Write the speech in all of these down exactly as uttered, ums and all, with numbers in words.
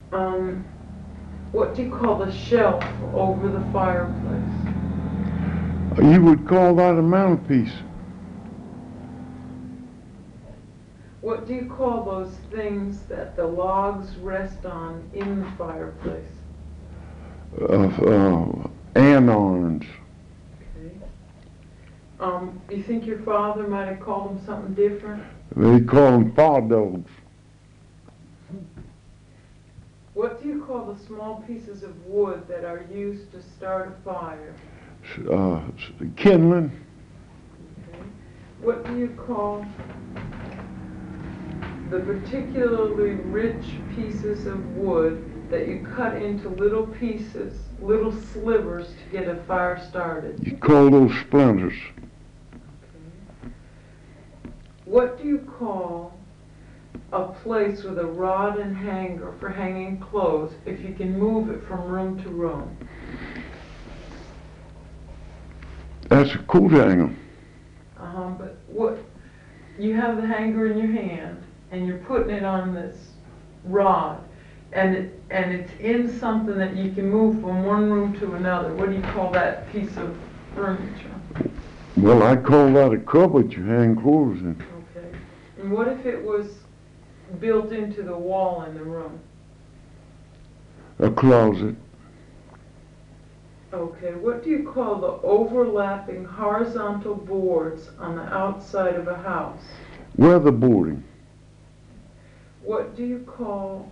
Um, what do you call the shelf over the fireplace? You would call that a mantelpiece. What do you call those things that the logs rest on in the fireplace? Uh, uh, andirons. Okay. Um, you think your father might have called them something different? They call them fire dogs. What do you call the small pieces of wood that are used to start a fire? Uh, kindling. Okay. What do you call the particularly rich pieces of wood that you cut into little pieces, little slivers to get a fire started? You call those splinters. Okay. What do you call a place with a rod and hanger for hanging clothes if you can move it from room to room? That's a coat hanger. Uh-huh, but what, you have the hanger in your hand and you're putting it on this rod and it, and it's in something that you can move from one room to another. What do you call that piece of furniture? Well, I call that a cupboard you hang clothes in. Okay. And what if it was built into the wall in the room? A closet. Okay, what do you call the overlapping horizontal boards on the outside of a house? Weatherboarding. What do you call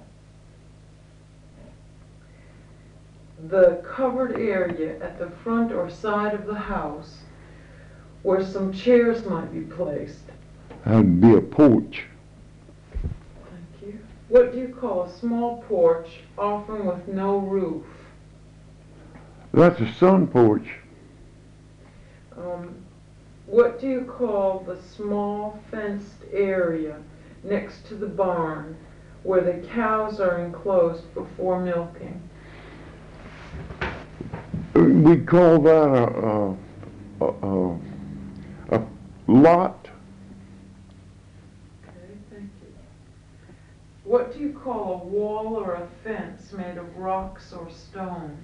the covered area at the front or side of the house where some chairs might be placed? That'd be a porch. Thank you. What do you call a small porch, often with no roof? That's a sun porch. Um, what do you call the small fenced area next to the barn where the cows are enclosed before milking? We call that a, a, a, a lot. Okay, thank you. What do you call a wall or a fence made of rocks or stones?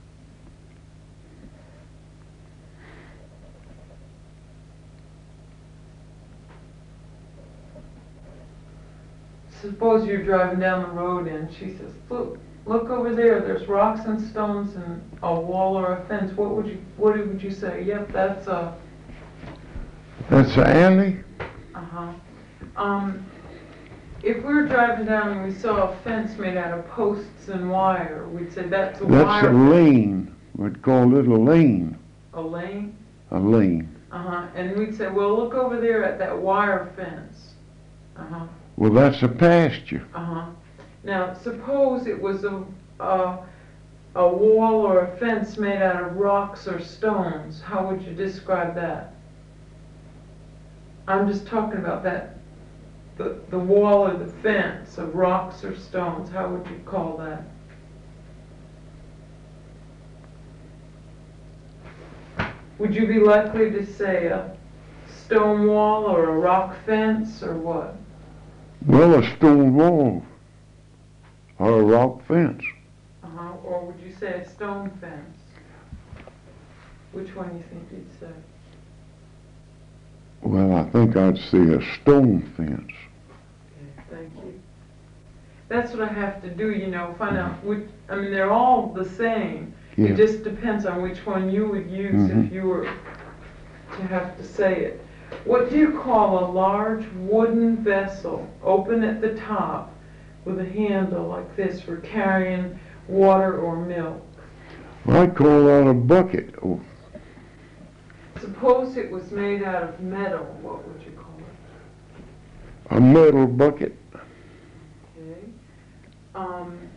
Suppose you're driving down the road and she says, look, look over there, there's rocks and stones and a wall or a fence. What would you, what would you say? Yep, that's a... That's an alley. Uh-huh. Um, if we were driving down and we saw a fence made out of posts and wire, we'd say that's a That's wire a fence. lane. We'd call it a lane. A lane? A lane. Uh-huh. And we'd say, well, look over there at that wire fence. Uh-huh. Well, that's a pasture. Uh-huh. Now, suppose it was a, a, a wall or a fence made out of rocks or stones. How would you describe that? I'm just talking about that, the, the wall or the fence of rocks or stones. How would you call that? Would you be likely to say a stone wall or a rock fence or what? Well, a stone wall or a rock fence. Uh-huh. Or would you say a stone fence? Which one do you think you'd say? Well, I think I'd say a stone fence. Okay, thank you. That's what I have to do, you know, find out which, I mean, they're all the same. Yeah. It just depends on which one you would use Mhm. if you were to have to say it. What do you call a large wooden vessel, open at the top, with a handle like this for carrying water or milk? I call that a bucket. Oh, Suppose it was made out of metal, what would you call it? a metal bucket. Okay. Um,